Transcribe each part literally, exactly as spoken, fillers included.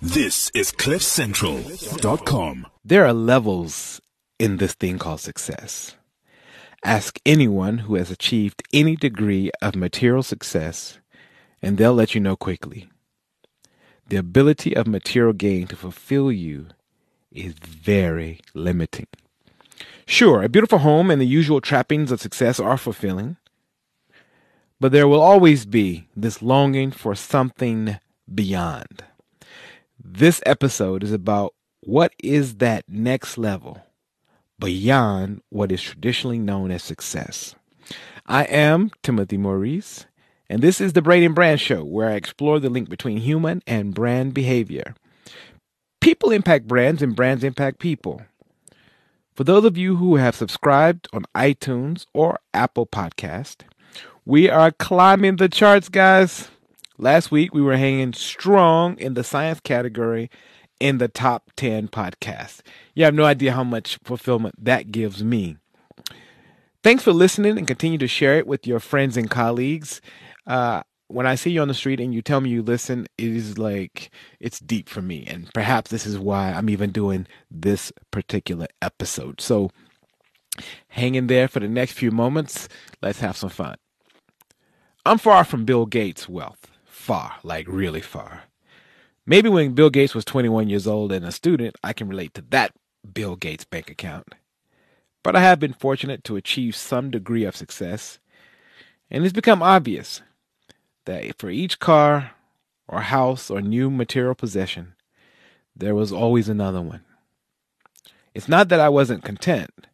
This is cliff central dot com. There are levels in this thing called success. Ask anyone who has achieved any degree of material success, and they'll let you know quickly. The ability of material gain to fulfill you is very limiting. Sure, a beautiful home and the usual trappings of success are fulfilling, but there will always be this longing for something beyond. This episode is about what is that next level beyond what is traditionally known as success. I am Timothy Maurice, and this is the Brain and Brand Show, where I explore the link between human and brand behavior. People impact brands, and brands impact people. For those of you who have subscribed on iTunes or Apple Podcast, we are climbing the charts, guys. Last week, we were hanging strong in the science category in the top ten podcasts. You have no idea how much fulfillment that gives me. Thanks for listening, and continue to share it with your friends and colleagues. Uh, when I see you on the street and you tell me you listen, it is like, it's deep for me. And perhaps this is why I'm even doing this particular episode. So hang in there for the next few moments. Let's have some fun. I'm far from Bill Gates' wealth. Far, like really far. Maybe when Bill Gates was twenty-one years old and a student, I can relate to that Bill Gates bank account. But I have been fortunate to achieve some degree of success, and it's become obvious that for each car or house or new material possession, there was always another one. It's not that I wasn't content,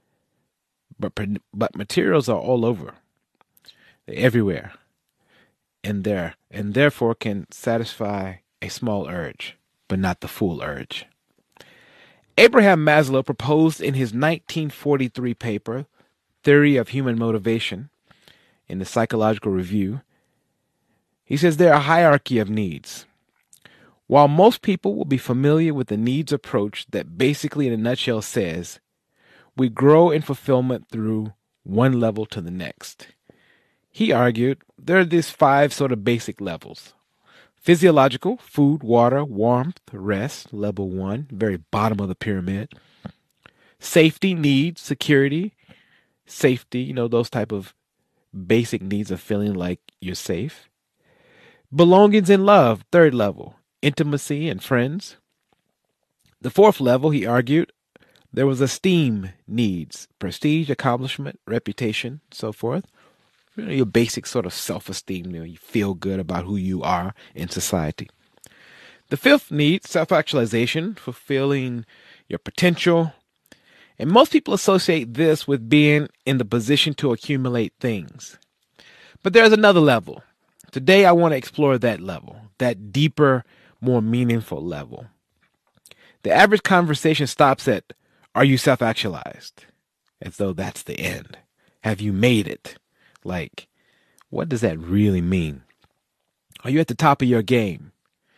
but but materials are all over. They're everywhere. And there, and therefore can satisfy a small urge, but not the full urge. Abraham Maslow proposed in his nineteen forty-three paper, Theory of Human Motivation, in the Psychological Review. He says there are a hierarchy of needs. While most people will be familiar with the needs approach that basically in a nutshell says, we grow in fulfillment through one level to the next. He argued there are these five sort of basic levels. Physiological, food, water, warmth, rest, level one, very bottom of the pyramid. Safety needs, security, safety, you know, those type of basic needs of feeling like you're safe. Belongings and love, third level. Intimacy and friends. The fourth level, he argued, there was esteem needs, prestige, accomplishment, reputation, so forth. You know, your basic sort of self-esteem, you know, you feel good about who you are in society. The fifth need, self-actualization, fulfilling your potential. And most people associate this with being in the position to accumulate things. But there's another level. Today, I want to explore that level, that deeper, more meaningful level. The average conversation stops at, are you self-actualized? As though that's the end. Have you made it? Like, what does that really mean? Are you at the top of your game?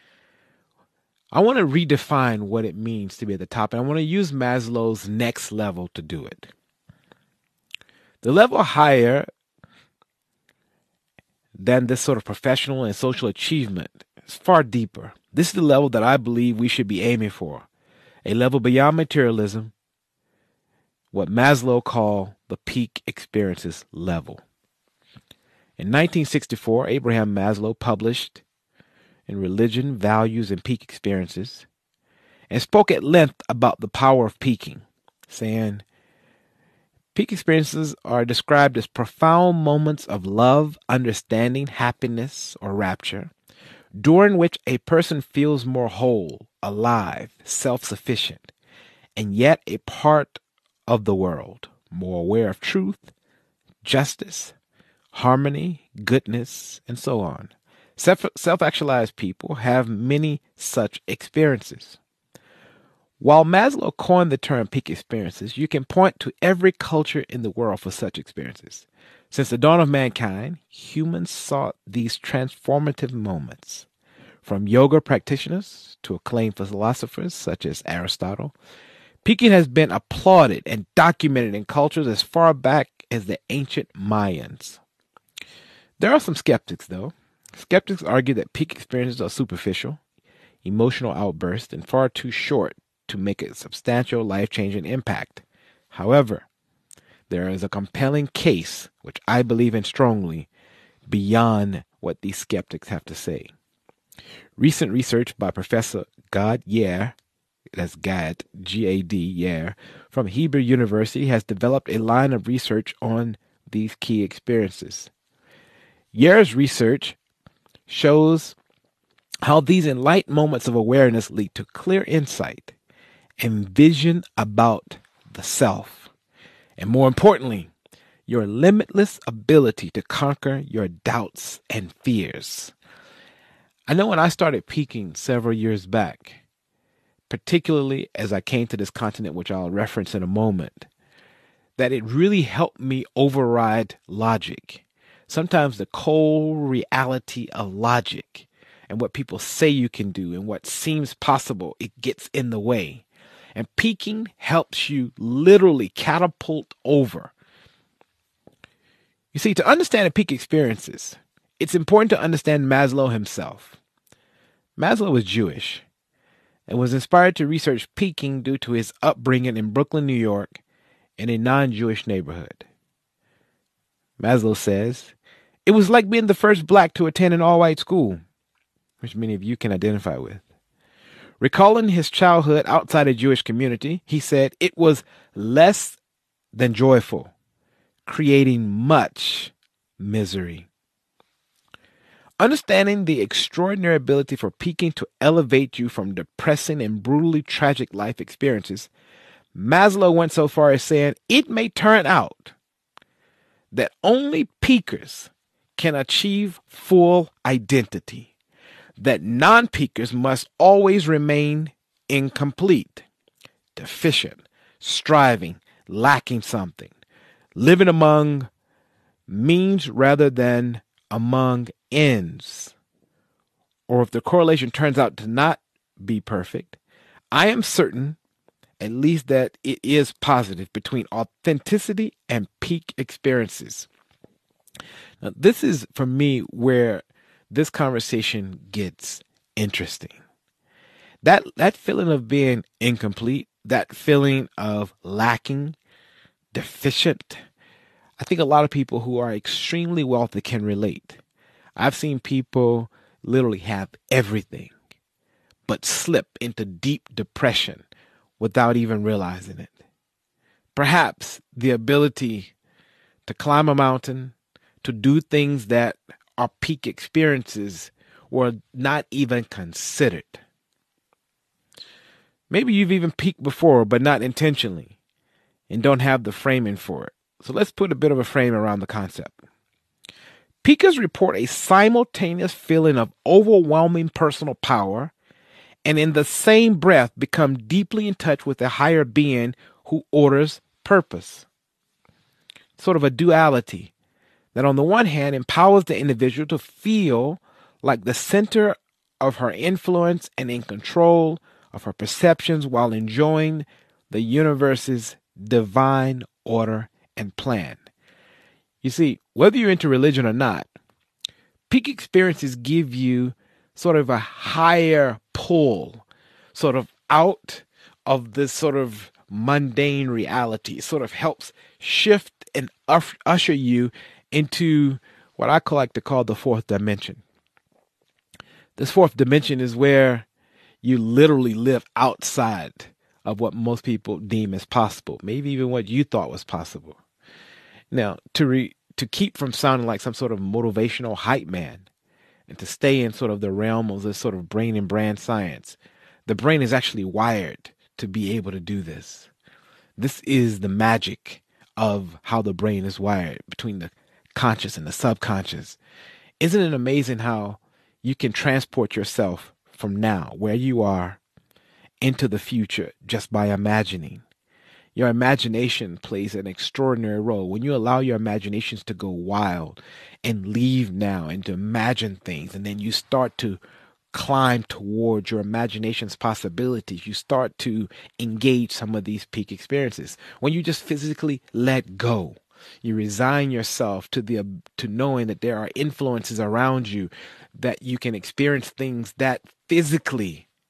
I want to redefine what it means to be at the top, and I want to use Maslow's next level to do it. The level higher than this sort of professional and social achievement is far deeper. This is the level that I believe we should be aiming for, a level beyond materialism, what Maslow called the peak experiences level. In nineteen sixty-four, Abraham Maslow published in Religion, Values, and Peak Experiences and spoke at length about the power of peaking, saying, peak experiences are described as profound moments of love, understanding, happiness, or rapture, during which a person feels more whole, alive, self-sufficient, and yet a part of the world, more aware of truth, justice, harmony, goodness, and so on. Self- self-actualized people have many such experiences. While Maslow coined the term peak experiences, you can point to every culture in the world for such experiences. Since the dawn of mankind, humans sought these transformative moments. From yoga practitioners to acclaimed philosophers such as Aristotle, peaking has been applauded and documented in cultures as far back as the ancient Mayans. There are some skeptics, though. Skeptics argue that peak experiences are superficial, emotional outburst and far too short to make a substantial life-changing impact. However, there is a compelling case, which I believe in strongly, beyond what these skeptics have to say. Recent research by Professor Gad Yair, that's Gad, G A D, Yair, from Hebrew University has developed a line of research on these key experiences. Yair's research shows how these enlightened moments of awareness lead to clear insight and vision about the self, and more importantly, your limitless ability to conquer your doubts and fears. I know when I started peaking several years back, particularly as I came to this continent, which I'll reference in a moment, that it really helped me override logic. Sometimes the cold reality of logic and what people say you can do and what seems possible, it gets in the way. And peaking helps you literally catapult over. You see, to understand peak experiences, it's important to understand Maslow himself. Maslow was Jewish and was inspired to research peaking due to his upbringing in Brooklyn, New York, in a non-Jewish neighborhood. Maslow says, "It was like being the first black to attend an all-white school," which many of you can identify with. Recalling his childhood outside a Jewish community, he said, "It was less than joyful, creating much misery." Understanding the extraordinary ability for peaking to elevate you from depressing and brutally tragic life experiences, Maslow went so far as saying it may turn out that only peakers can achieve full identity, that non-peakers must always remain incomplete, deficient, striving, lacking something, living among means rather than among ends. Or if the correlation turns out to not be perfect, I am certain at least that it is positive between authenticity and peak experiences. Now, this is, for me, where this conversation gets interesting. That that feeling of being incomplete, that feeling of lacking, deficient, I think a lot of people who are extremely wealthy can relate. I've seen people literally have everything, but slip into deep depression without even realizing it. Perhaps the ability to climb a mountain, to do things that are peak experiences were not even considered. Maybe you've even peaked before, but not intentionally, and don't have the framing for it. So let's put a bit of a frame around the concept. Peakers report a simultaneous feeling of overwhelming personal power, and in the same breath become deeply in touch with a higher being who orders purpose. Sort of a duality that on the one hand empowers the individual to feel like the center of her influence and in control of her perceptions while enjoying the universe's divine order and plan. You see, whether you're into religion or not, peak experiences give you sort of a higher pull, sort of out of this sort of mundane reality. It sort of helps shift and usher you into what I call, like to call the fourth dimension. This fourth dimension is where you literally live outside of what most people deem as possible, maybe even what you thought was possible. Now, to re, to keep from sounding like some sort of motivational hype man and to stay in sort of the realm of this sort of brain and brand science, the brain is actually wired to be able to do this. This is the magic of how the brain is wired between the conscious and the subconscious. Isn't it amazing how you can transport yourself from now, where you are, into the future just by imagining? Your imagination plays an extraordinary role. When you allow your imaginations to go wild and leave now and to imagine things, and then you start to climb towards your imagination's possibilities, you start to engage some of these peak experiences. When you just physically let go, you resign yourself to the to knowing that there are influences around you, that you can experience things that physically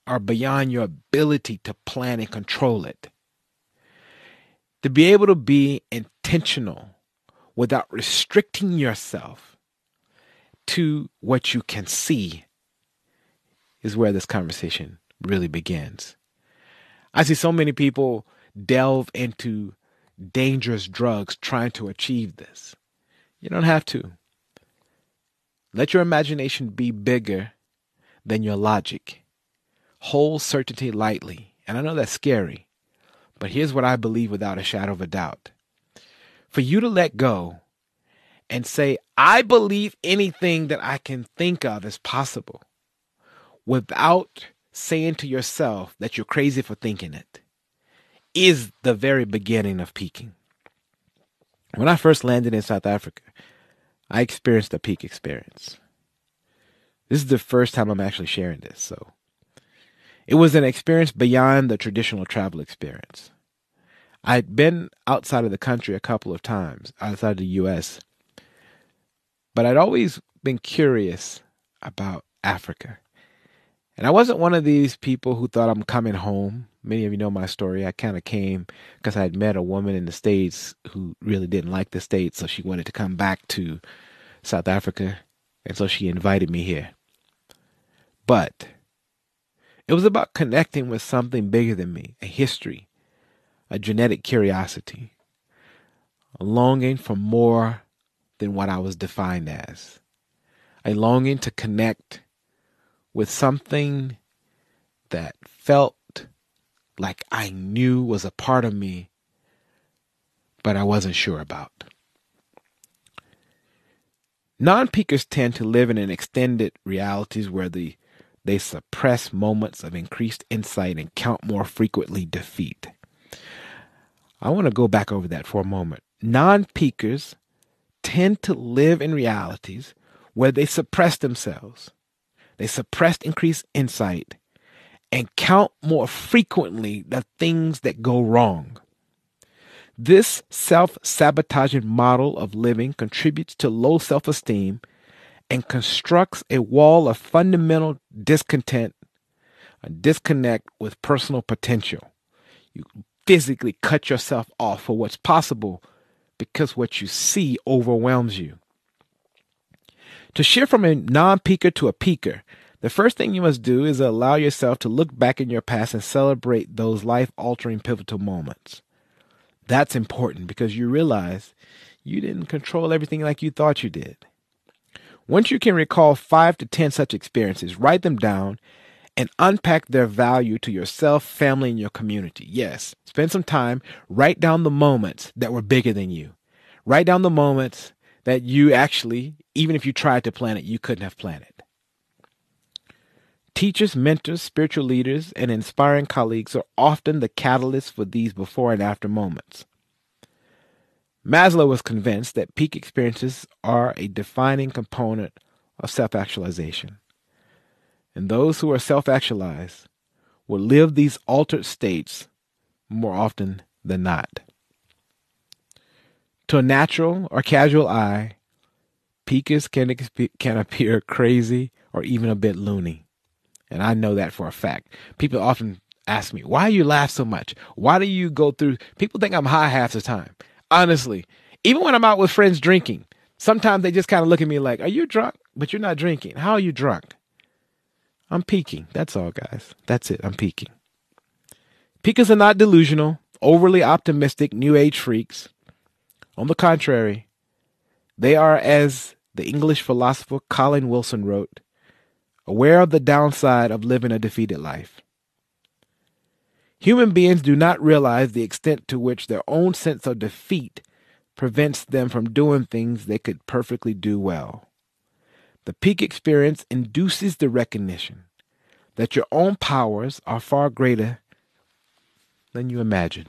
are beyond your ability to plan and control it. To be able to be intentional without restricting yourself to what you can see is where this conversation really begins. I see so many people delve into dangerous drugs trying to achieve this. You don't have to. Let your imagination be bigger than your logic. Hold certainty lightly. And I know that's scary, but here's what I believe without a shadow of a doubt. For you to let go and say, I believe anything that I can think of is possible, without saying to yourself that you're crazy for thinking it, is the very beginning of peaking. When I first landed in South Africa, I experienced a peak experience. This is the first time I'm actually sharing this, so it was an experience beyond the traditional travel experience. I'd been outside of the country a couple of times, outside of the U S, but I'd always been curious about Africa. And I wasn't one of these people who thought I'm coming home. Many of you know my story. I kind of came because I had met a woman in the States who really didn't like the States, so she wanted to come back to South Africa, and so she invited me here. But it was about connecting with something bigger than me, a history, a genetic curiosity, a longing for more than what I was defined as, a longing to connect with something that felt like I knew was a part of me, but I wasn't sure about. Non-peakers tend to live in an extended realities where the, they suppress moments of increased insight and count more frequently defeat. I want to go back over that for a moment. Non-peakers tend to live in realities where they suppress themselves. They suppress increased insight and count more frequently the things that go wrong. This self-sabotaging model of living contributes to low self-esteem and constructs a wall of fundamental discontent, a disconnect with personal potential. You physically cut yourself off for what's possible because what you see overwhelms you. To shift from a non-peaker to a peaker, the first thing you must do is allow yourself to look back in your past and celebrate those life-altering pivotal moments. That's important because you realize you didn't control everything like you thought you did. Once you can recall five to ten such experiences, write them down and unpack their value to yourself, family, and your community. Yes, spend some time, write down the moments that were bigger than you. Write down the moments that you actually, even if you tried to plan it, you couldn't have planned it. Teachers, mentors, spiritual leaders, and inspiring colleagues are often the catalyst for these before and after moments. Maslow was convinced that peak experiences are a defining component of self-actualization. And those who are self-actualized will live these altered states more often than not. To a natural or casual eye, peakers can, exp- can appear crazy or even a bit loony. And I know that for a fact. People often ask me, why do you laugh so much? Why do you go through? People think I'm high half the time. Honestly, even when I'm out with friends drinking, sometimes they just kind of look at me like, are you drunk? But you're not drinking. How are you drunk? I'm peaking. That's all, guys. That's it. I'm peaking. Peakers are not delusional, overly optimistic, new age freaks. On the contrary, they are, as the English philosopher Colin Wilson wrote, aware of the downside of living a defeated life. Human beings do not realize the extent to which their own sense of defeat prevents them from doing things they could perfectly do well. The peak experience induces the recognition that your own powers are far greater than you imagine.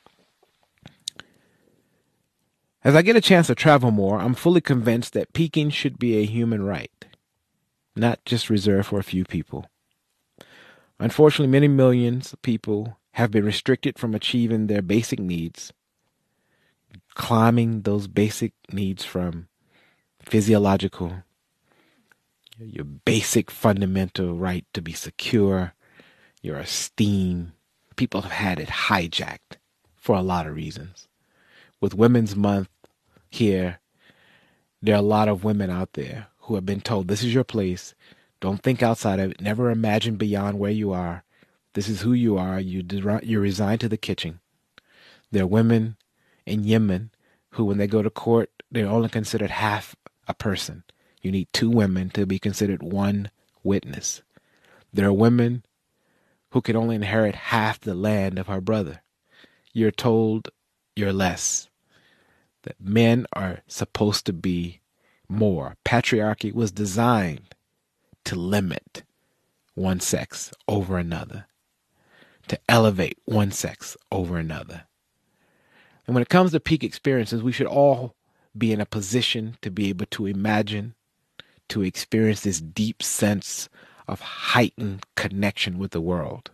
As I get a chance to travel more, I'm fully convinced that peaking should be a human right, not just reserved for a few people. Unfortunately, many millions of people have been restricted from achieving their basic needs, climbing those basic needs from physiological, your basic fundamental right to be secure, your esteem. People have had it hijacked for a lot of reasons. With Women's Month here, there are a lot of women out there who have been told, this is your place. Don't think outside of it. Never imagine beyond where you are. This is who you are. You you're resigned to the kitchen. There are women in Yemen who, when they go to court, they're only considered half a person. You need two women to be considered one witness. There are women who can only inherit half the land of her brother. You're told you're less. That men are supposed to be more. Patriarchy was designed to limit one sex over another, to elevate one sex over another. And when it comes to peak experiences, we should all be in a position to be able to imagine, to experience this deep sense of heightened connection with the world.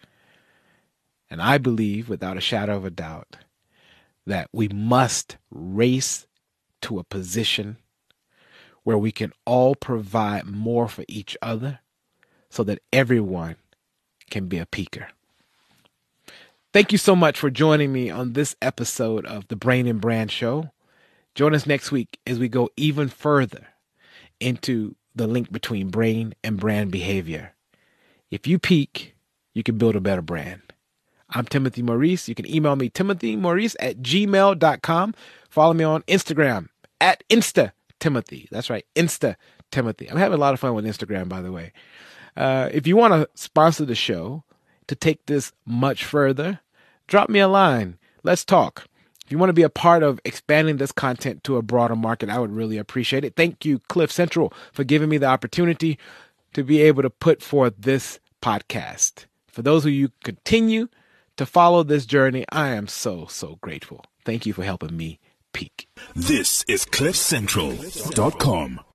And I believe, without a shadow of a doubt, that we must race to a position where we can all provide more for each other so that everyone can be a peaker. Thank you so much for joining me on this episode of the Brain and Brand Show. Join us next week as we go even further into the link between brain and brand behavior. If you peak, you can build a better brand. I'm Timothy Maurice. You can email me, timothy maurice at gmail dot com. Follow me on Instagram at Insta Timothy. That's right, Insta Timothy. I'm having a lot of fun with Instagram, by the way. Uh, if you want to sponsor the show to take this much further, drop me a line. Let's talk. If you want to be a part of expanding this content to a broader market, I would really appreciate it. Thank you, Cliff Central, for giving me the opportunity to be able to put forth this podcast. For those of you continue to follow this journey, I am so, so grateful. Thank you for helping me peak. This is cliff central dot com.